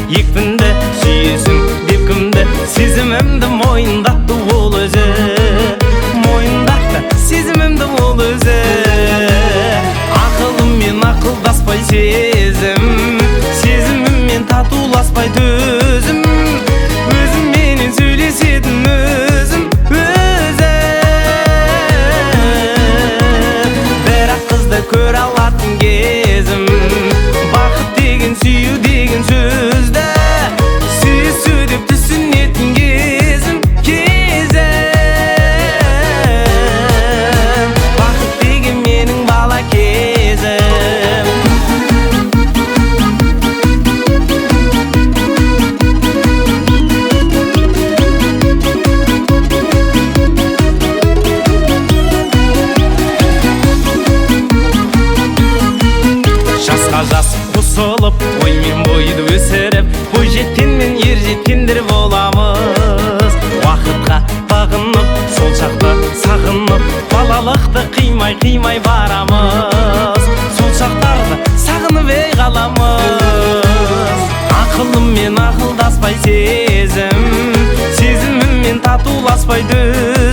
екпінді сүйесің деп кімді сезімімді мойындатты ол өзі, мойындатты сезімімді ол өзі. Ақылыммен ақылдаспай сезіміммен татуласпай төзім, өзімменен сөйлесетін өзім өзі. Бірақ қызды көре алатын кезім, бақыт деген сүю деген сөзді сүйісу деп түсінетін кезім, бақыт деген менің бала кезім. Жасқа жас қосылып, оймен бойды өсіріп, бойжеткен мен ержеткендер боламыз. Уақытқа бағынып, сол шақты сағынып, балалықты қимай барамыз. Сол шақтарды сағынып қаламыз. Ақылыммен ақылдаспай сезіміммен татуласпай